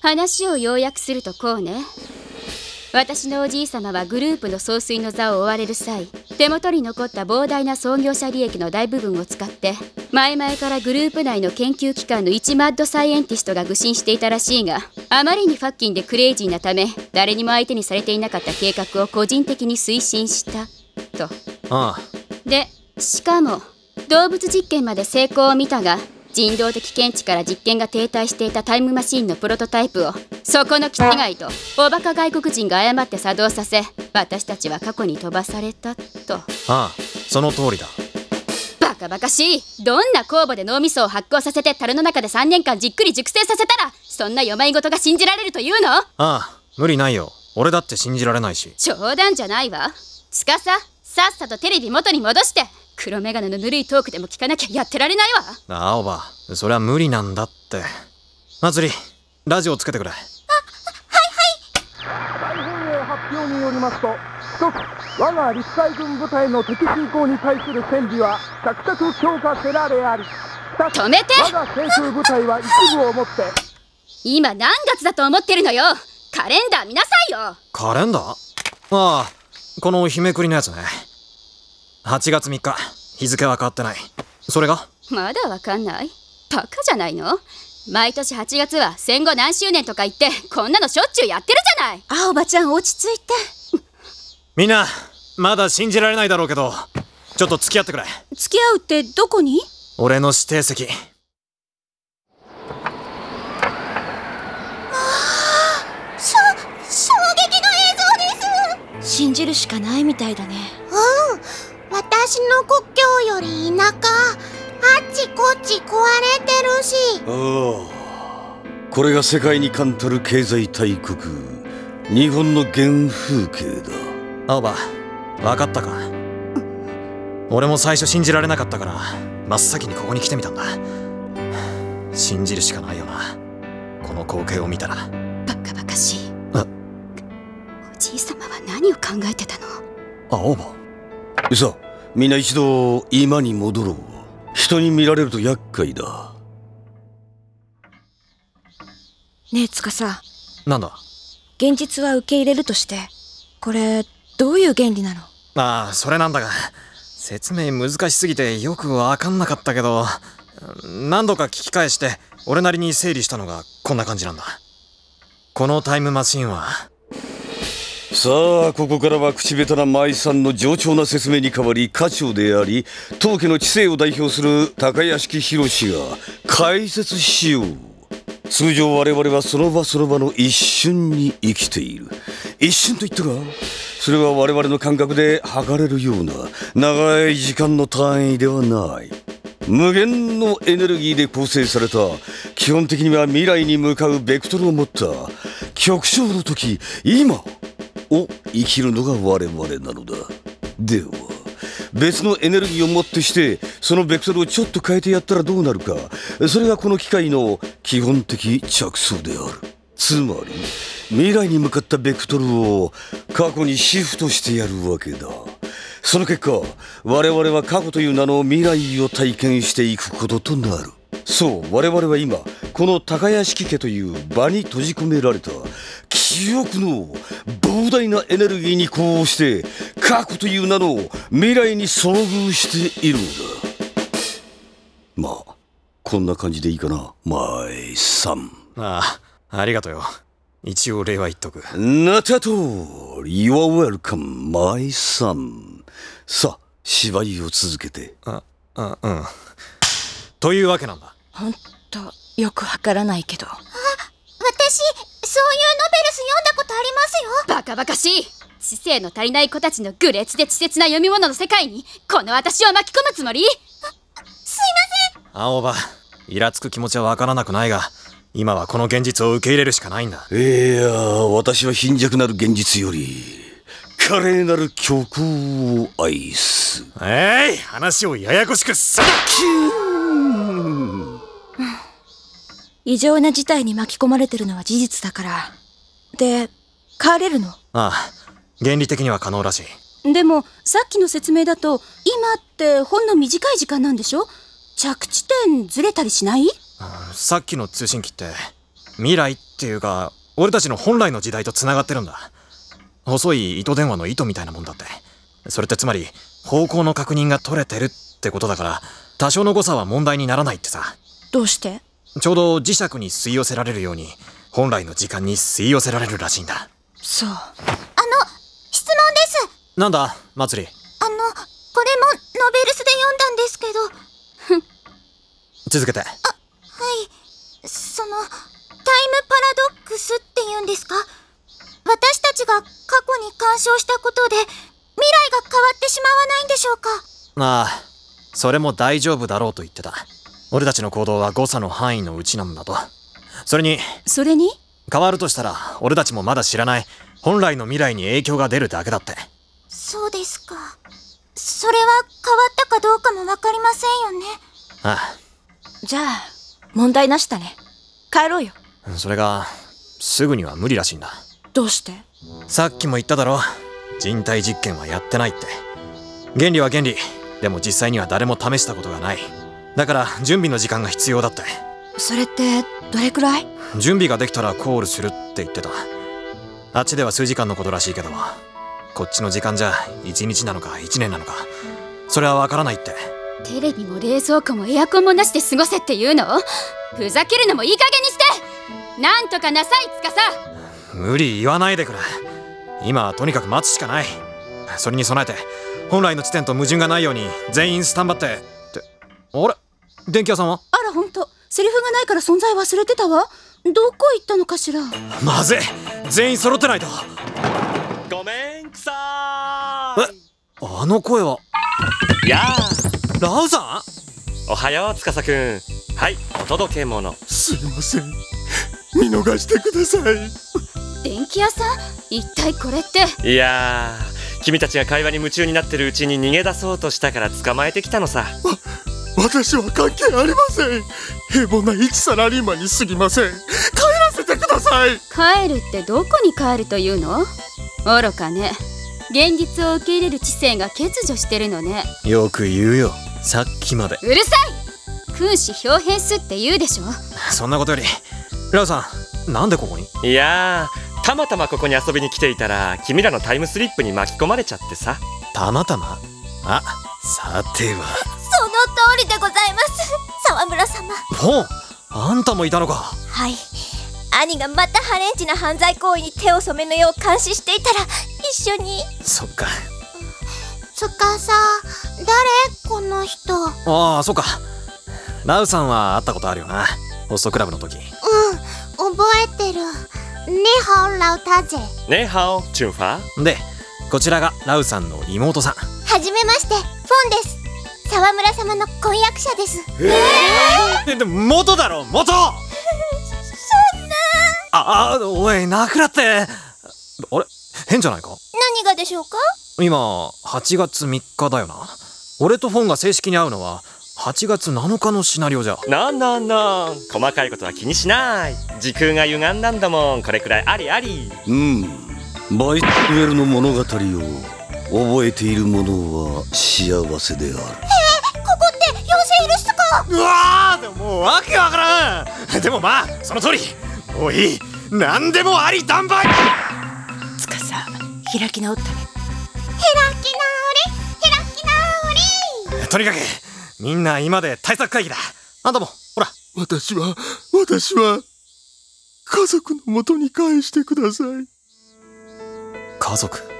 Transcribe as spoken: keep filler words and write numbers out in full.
話を要約するとこうね。私のおじいさまはグループの総帥の座を追われる際、手元に残った膨大な創業者利益の大部分を使って前々からグループ内の研究機関の一マッドサイエンティストが愚信していたらしいが、あまりにファッキンでクレイジーなため誰にも相手にされていなかった計画を個人的に推進したと。 ああ。 で、しかも動物実験まで成功を見たが、人道的見地から実験が停滞していたタイムマシンのプロトタイプをそこの気違いとおバカ外国人が誤って作動させ、私たちは過去に飛ばされたと。 ああ、その通りだ。 バカバカしい。どんな酵母で脳みそを発酵させて樽の中でさんねんかんじっくり熟成させたら、そんなよまいごとが信じられるというの？ああ、無理ないよ。俺だって信じられないし。 冗談じゃないわ。つかさ、さっさとテレビ元に戻して黒メガネのぬるいトークでも聞かなきゃやってられないわ。 ああ、おば、それは無理なんだって。まつり、ラジオつけてくれ。あ、 はいはい。大本営発表によりますと、一つ、我が陸海軍部隊の敵侵攻に対する戦備は着々強化せられあり、二つ、 止めて。 我が航空部隊は一部をもって。 今何月だと思ってるのよ。カレンダー見なさいよ。 カレンダー？ああ、この日めくりのやつね。はちがつみっか、日付は変わってない。それが？ まだわかんない？バカじゃないの？毎年はちがつは戦後何周年とか言ってこんなのしょっちゅうやってるじゃない。 あ、おばちゃん落ち着いて。 みんなまだ信じられないだろうけど、ちょっと付き合ってくれ。 付き合うってどこに？ 俺の指定席。 しょ衝撃の映像です。信じるしかないみたいだね。 うん、私の故郷より田舎、あっちこっち壊れてるし。 ああ、これが世界に冠たる経済大国、日本の原風景だ。 青葉、分かったか？俺も最初信じられなかったから真っ先にここに来てみたんだ。信じるしかないよな、この光景を見たら。 バカバカしい。 あ、 おじいさまは何を考えてたの？ 青葉。 さあ、みんな一度今に戻ろう。人に見られると厄介だ。 ねえ、つかさ。 なんだ？ 現実は受け入れるとして、これどういう原理なの？ ああ、それなんだが、説明難しすぎてよく分かんなかったけど、何度か聞き返して俺なりに整理したのがこんな感じなんだ。このタイムマシンは。 さあ、ここからは口下手な舞さんの冗長な説明に代わり、課長であり当家の知性を代表する高屋敷宏が解説しよう。通常我々はその場その場の一瞬に生きている。一瞬と言ったが、それは我々の感覚で測れるような長い時間の単位ではない。無限のエネルギーで構成された、基本的には未来に向かうベクトルを持った極小の時、今を生きるのが我々なのだ。では別のエネルギーをもってしてそのベクトルをちょっと変えてやったらどうなるか。それがこの機械の基本的着想である。つまり未来に向かったベクトルを過去にシフトしてやるわけだ。その結果、我々は過去という名の未来を体験していくこととなる。そう、我々は今この高屋敷家という場に閉じ込められた記憶の膨大なエネルギーに呼応して過去という名の未来に遭遇しているのだ。まあこんな感じでいいかな、マイさん。 ああ、ありがとうよ。一応例は言っとく。 なったと You are welcome, my son。 さあ、芝居を続けて。 あ、あ、うん。というわけなんだ。 ほんとよくわからないけど。 あ、私そういうノベルス読んだことありますよ。 バカバカしい。知性の足りない子たちの愚劣で稚拙な読み物の世界にこの私を巻き込むつもり？ すいません。 青葉、イラつく気持ちはわからなくないが、今はこの現実を受け入れるしかないんだ。 いや、私は貧弱なる現実より華麗なる虚構を愛す。 えい、話をややこしくする。 異常な事態に巻き込まれてるのは事実だから。で、帰れるの？ ああ、原理的には可能らしい。 でもさっきの説明だと今ってほんの短い時間なんでしょ？着地点ずれたりしない？ さっきの通信機って未来っていうか俺たちの本来の時代とつながってるんだ。細い糸電話の糸みたいなもんだって。それってつまり方向の確認が取れてるってことだから、多少の誤差は問題にならないってさ。 どうして？ ちょうど磁石に吸い寄せられるように本来の時間に吸い寄せられるらしいんだ。 そう。 あの質問です。 なんだまつり。 あのこれもノベルスで読んだんですけど。 続けて。 あ、はい。そのタイムパラドックスって言うんですか？私たちが過去に干渉したことで未来が変わってしまわないんでしょうか？ ああ、それも大丈夫だろうと言ってた。俺たちの行動は誤差の範囲のうちなんだと。それにそれに変わるとしたら俺たちもまだ知らない本来の未来に影響が出るだけだって。 そうですか。それは変わったかどうかもわかりませんよね。 ああ。 じゃあ問題なしだね。帰ろうよ。 それがすぐには無理らしいんだ。 どうして？ さっきも言っただろ、人体実験はやってないって。原理は原理でも実際には誰も試したことがない。だから準備の時間が必要だって。 それってどれくらい？ 準備ができたらコールするって言ってた。あっちでは数時間のことらしいけど、こっちの時間じゃいちにちなのかいちねんなのかそれはわからないって。 テレビも冷蔵庫もエアコンもなしで過ごせって言うの？ふざけるのもいい加減にして。なんとかなさいつかさ。 無理言わないでくれ。今はとにかく待つしかない。それに備えて本来の地点と矛盾がないように全員スタンバって。って、あれ電気屋さんは？ あらほんと、セリフがないから存在忘れてたわ。どこ行ったのかしら。 まずい、全員揃ってないと。 ごめんくさーい。 え、あの声は。 やあ、 ラウさん。おはよう司くん。はい、お届け物。 すいません、見逃してください。 電気屋さん？一体これって。 いやー、君たちが会話に夢中になってるうちに逃げ出そうとしたから捕まえてきたのさ。 私は関係ありません。平凡な一サラリーマンに過ぎません。帰らせてください。 帰るってどこに帰るというの？愚かね。現実を受け入れる知性が欠如してるのね。 よく言うよ、さっきまで。 うるさい。君子表変すって言うでしょ。 そんなことよりラウさん、なんでここに？ いやー、たまたまここに遊びに来ていたら君らのタイムスリップに巻き込まれちゃってさ。 たまたま？あ、さては。 その通りでございます、沢村様。 ほう、あんたもいたのか。 はい、兄がまたハレンチな犯罪行為に手を染めぬよう監視していたら一緒に。 そっか。 つかさ、誰この人？ ああ、そっか。ラウさんは会ったことあるよな、ホストクラブの時。 うん、覚えてる。ねハオラウタジェ。 ねハオチュンファー。 で、こちらがラウさんの妹さん。 はじめまして、フォンです。沢村様の婚約者です。 えー、でも元だろ、元。そんな。ああ、おい、泣くなって。あれ、変じゃないか？ 何がでしょうか？ 今はちがつみっかだよな。俺とフォンが正式に会うのははちがつなのかのシナリオじゃ。 なんなんなん、細かいことは気にしない。時空が歪んだんだもん。これくらいありあり。 うん、バイトウェルの物語を覚えている者は幸せである。 ここって妖精いるっすか？ うわー、でももうわけわからん。でもまあその通り。もういい、何でもありだんばい。 つかさ、開き直ったね。 開き直り、開き直り。 とにかくみんな今で対策会議だ。あんたもほら。 私は私は家族の元に返してください。 家族？